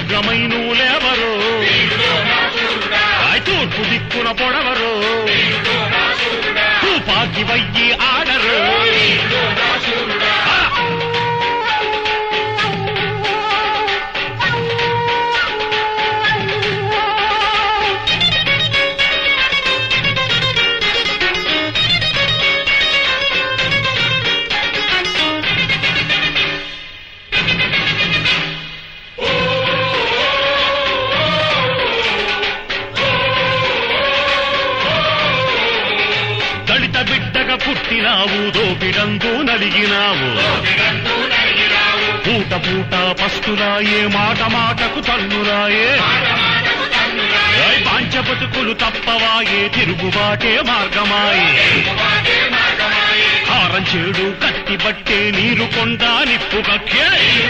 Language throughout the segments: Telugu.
ఉగ్రమైనూలెవరు తూర్పు దిక్కున పొడవరు తుపాకి వయ్యి ఆడరు బిడ్డగా పుట్టినావు దోపిడంతో నలిగినావు పూట పూట పస్తులాయే మాట మాటకు తన్నురాయే పాంచ బతుకులు తప్పవాయే తిరుగుబాటే మార్గమాయే హారం చేడు కత్తి బట్టే నీరు కొండ నిప్పు కక్కే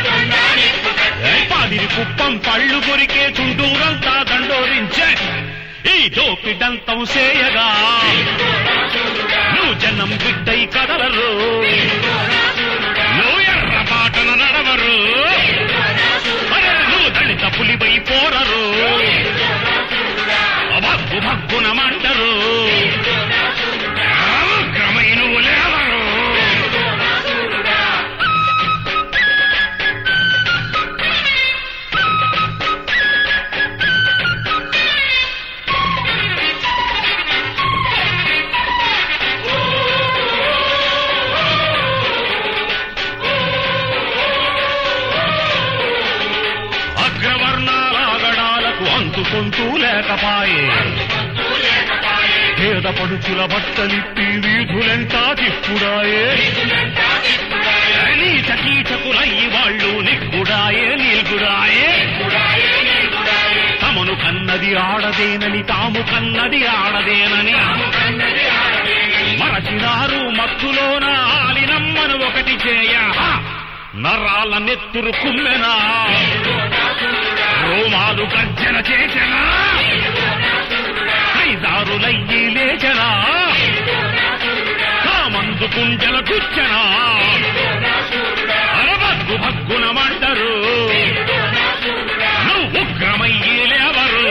పాదిరి కుప్పం పళ్ళు కొరికే చుండూరంతా దండోరించే ఈ దోపిడంతం సేయగా నువ్వు జనం బిడ్డై కదలరు నువ్వు ఎర్ర బాటన నడవరు నువ్వు దళిత పులిపై పోరరు భగ్గు భగ్గున మంటరు క్రమైనవు లేవరు అందుకొంటూ లేకపాయే పేద పడుచుల బట్టలిప్పి వీధులెంటా తిప్పుడాయే నీచ కీచకులయ్యి వాళ్ళు నిగ్గుడాయే నీల్గుడాయే తమను కన్నది ఆడదేనని తాము కన్నది ఆడదేనని మరచినారు మత్తులోన ఆలినమ్మను ఒకటి చేయ నరాల నెత్తురు కుమ్మెనా రోమాలు గర్జన చేసనా ఐదారులయ్యి లేచనా కామందు కుంజల గుచ్చనా అరవగ్గు భగ్గున మంటరు నువ్వు ఉగ్రమయ్యి లేవరు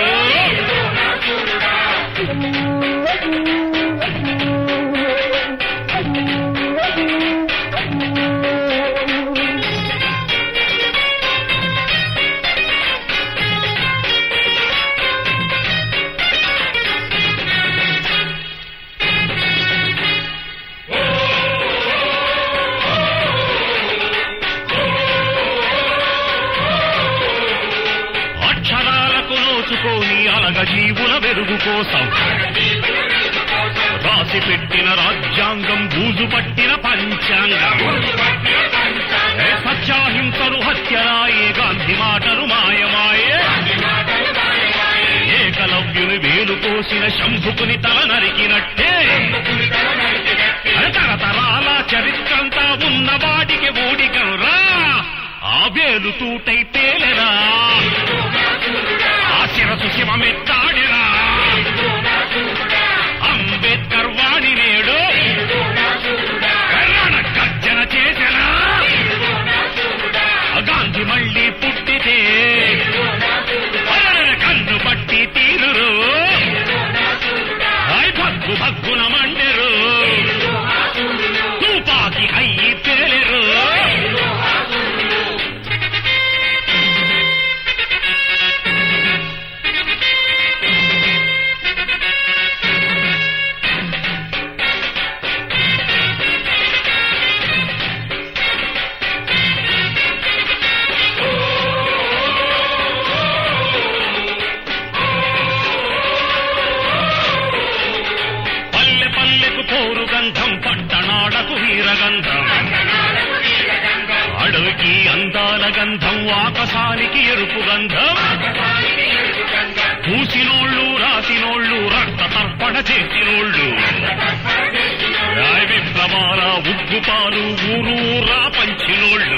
అలగ జీవుల వెలుగు కోసం రాసి పెట్టిన రాజ్యాంగం బూజు పట్టిన పంచాంగం సత్యాహింసలు హత్యరాయే గాంధీ మాటలు మాయమాయే ఏకలవ్యుని వేలు కోసిన శంభుకుని తల నరికినట్టే తరతరాల చరిత్రంతా ఉన్న వాటికి ఊడికరా ఆ వేలు తూటై పేలెరా ఆ శిరసు శివమెత్తాడిరా అంబేద్కర్ వాణి నేడు కర్రణ గర్జన చేసెనా గాంధీ మళ్ళీ పుట్టితే కన్ను పట్టి తీరురు భగ్గు భగ్గున మండెరు తుపాకి అయ్యి పేలెరు పట్టణాలకు వీరగంధం అడవికి అందాల గంధం ఆకాశానికి ఎరుపు గంధం పూసినోళ్ళు రాసినోళ్ళు రక్త తర్పణ చేసినోళ్ళు విప్లవాల ఉగ్గుపాలు ఊరూరా పంచినోళ్ళు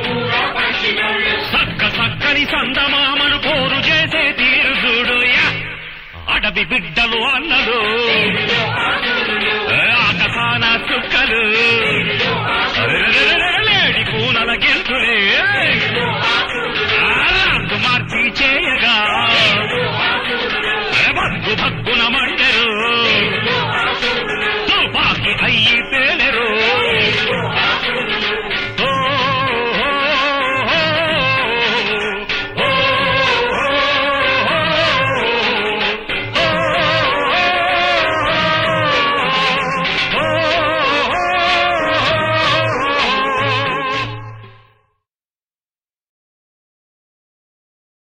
సక్క సక్కని సందమామను పోరు చేసే తీరు చూడు అడవి బిడ్డలు అన్నలు